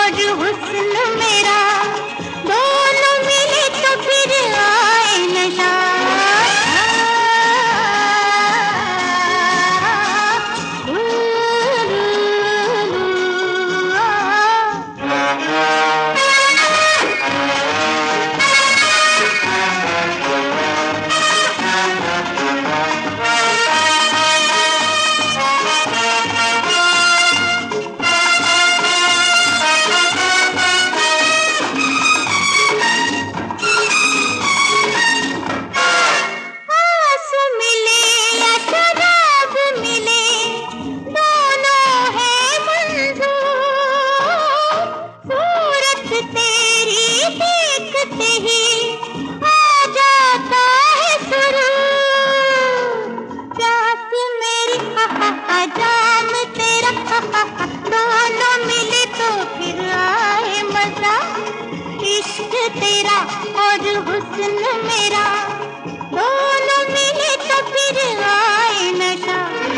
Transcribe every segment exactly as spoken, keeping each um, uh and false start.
और हुस्न मेरा, दोनों मिले तो फिर आए नशा। इश्क तेरा और हुस्न मेरा, दोनों मिले तो फिर आए नशा।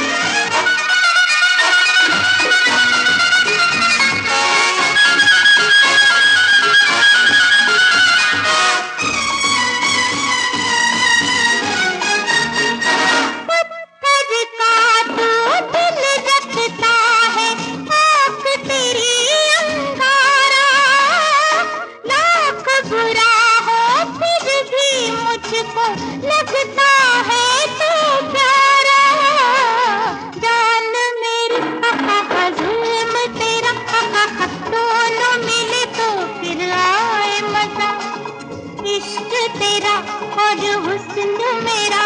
पत्थर का तो दिल रखता है, आँख तेरी अंगारा, लाख बुरा हो फिर भी मुझको लगता है तो प्यारा। जान मेरी जुल्म तेरा, दोनों मिले तो फिर आए मजा। इश्क तेरा और हुस्न मेरा,